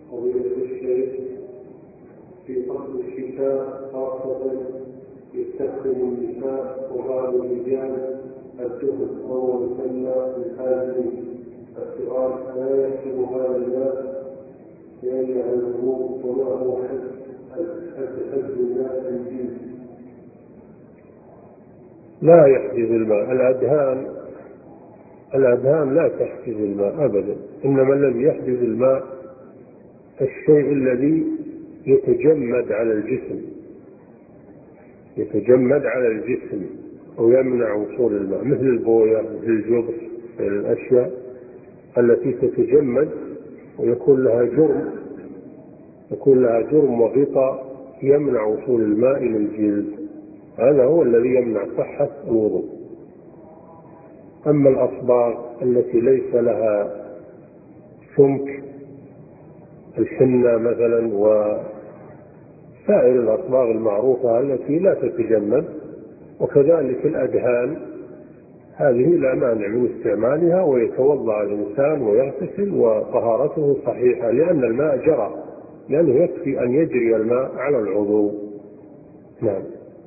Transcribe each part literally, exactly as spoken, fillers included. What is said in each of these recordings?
فضيلة الشيخ، في فصل الشتاء خاصة يستخدم النساء وبعض الرجال الدخل أو يسمى بالحاجبين. السؤال: لا يحسب هذا الماء لأنه الوضوء وما هو حد الماء الجنس؟ لا يحجز الماء. الأدهان الأدهان لا تحجز الماء أبدا، إنما الذي يحجز الماء الشيء الذي يتجمد على الجسم يتجمد على الجسم ويمنع وصول الماء، مثل البوية، مثل الجبس، الأشياء التي تتجمد ويكون لها جرم يكون لها جرم وغطاء يمنع وصول الماء إلى الجلد، هذا هو الذي يمنع صحة الوضوء. أما الأصباغ التي ليس لها سمك، الحنة مثلا وسائر الأصباغ المعروفة التي لا تتجمد، وكذلك الأدهان، هذه لا مانع من استعمالها، ويتوضأ الإنسان ويغتسل وطهارته صحيحة، لأن الماء جرى، لأنه يكفي أن يجري الماء على العضو. نعم.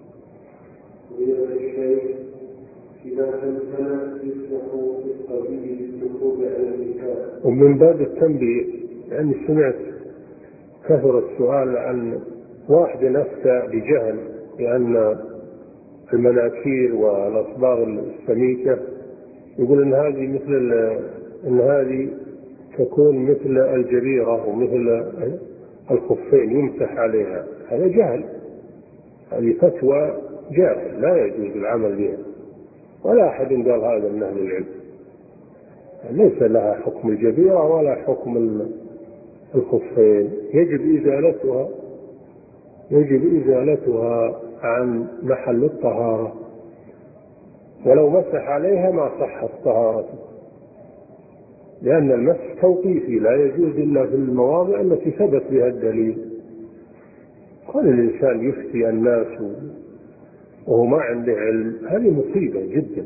ومن باب التنبيه، لأني يعني سمعت كثر السؤال عن واحد أفتى بجهل لأن المناكير والأصباغ السميكة يقول إن هذه مثل إن هذه تكون مثل الجبيرة ومثل الخفين يمسح عليها. هذا جهل، هذه فتوى جاهل لا يجوز العمل بها، ولا أحد قال هذا من أهل العلم. ليس لها حكم الجبيرة ولا حكم الخفين، يجب إزالتها يجب إزالتها عن محل الطهارة، ولو مسح عليها ما صحت طهارته، لأن المسح توقيفي لا يجوز إلا في المواضع التي ثبت بها الدليل. قال الإنسان يفتي الناس وهو ما عنده علم، هذه مصيبة جدا.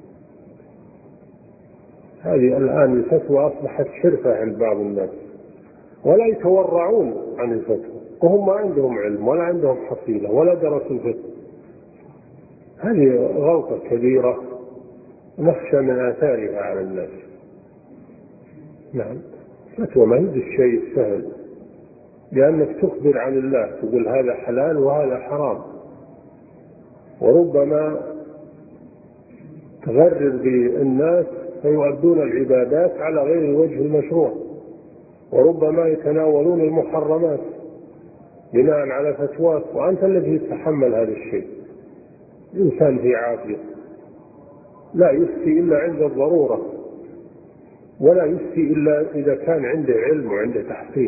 هذه الآن الفتوى أصبحت شرفة عند بعض الناس، ولا يتورعون عن الفتوى وهم ما عندهم علم ولا عندهم حصيلة ولا درسوا الفتوى. هذه غلطة كبيرة نخشى من آثارها على الناس. نعم. فتوى ما هي بالشيء السهل، لأنك تخبر عن الله، تقول هذا حلال وهذا حرام، وربما تغرر بالناس فيؤدون العبادات على غير الوجه المشروع، وربما يتناولون المحرمات بناء على فتواك، وأنت الذي تتحمل هذا الشيء. الإنسان في عافية لا يفتي إلا عند الضرورة، ولا يفتي إلا إذا كان عنده علم وعنده تحصيل.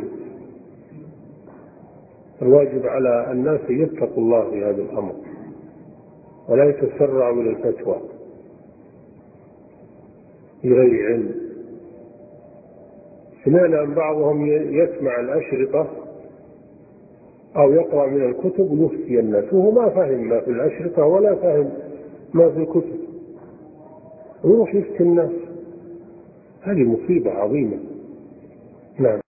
الواجب على الناس يتقوا الله في هذا الأمر ولا يتسرعوا إلى الفتوى بغير علم. سمعنا أن بعضهم يسمع الأشرطة أو يقرأ من الكتب ويفتي الناس وهو ما فهم ما في الأشرطة ولا فهم ما في الكتب، ويروح يفتي الناس. هذه مصيبة عظيمة. نعم.